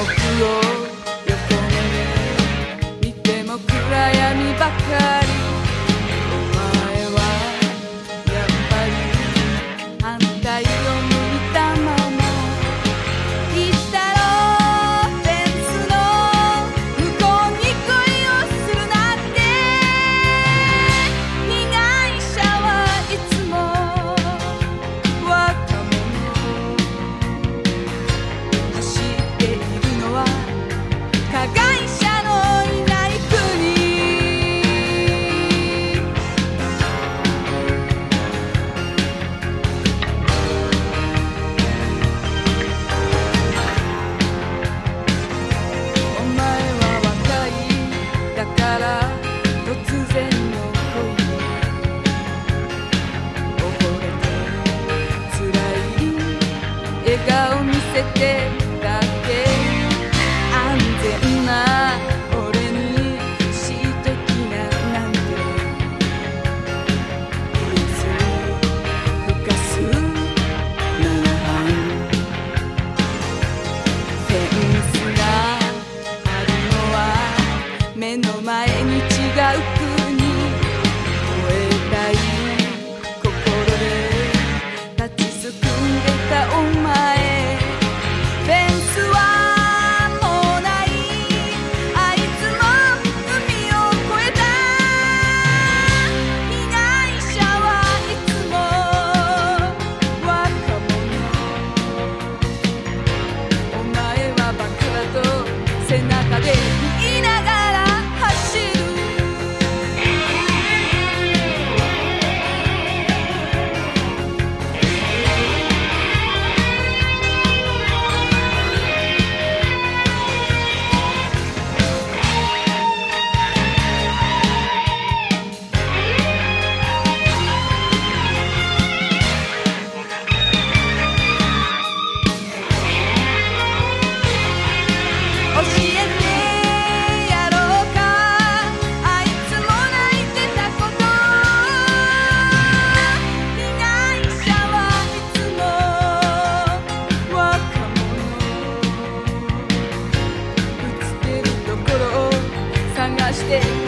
横目で見ても暗闇ばかり。お前はやっぱり反対を向いたまま。言ったろフェンスの向こうに恋をするなって。被害者はいつも若者。走っているのは加害者のいない国。お前は若いだから突然の恋に溺れて辛い笑顔見せてだけ。安全な俺にしときななんて言えずふかす7番。フェンスがあるのは目の前に違う国。燃えたい心で立ちすくんでたお前。フェンスはもうない。あいつも海を越えた。被害者はいつも若者。お前はバカだと背中で言いながら走る。教えてやろうかあいつも泣いてたこと。被害者はいつも若者。ぶつけるところを探して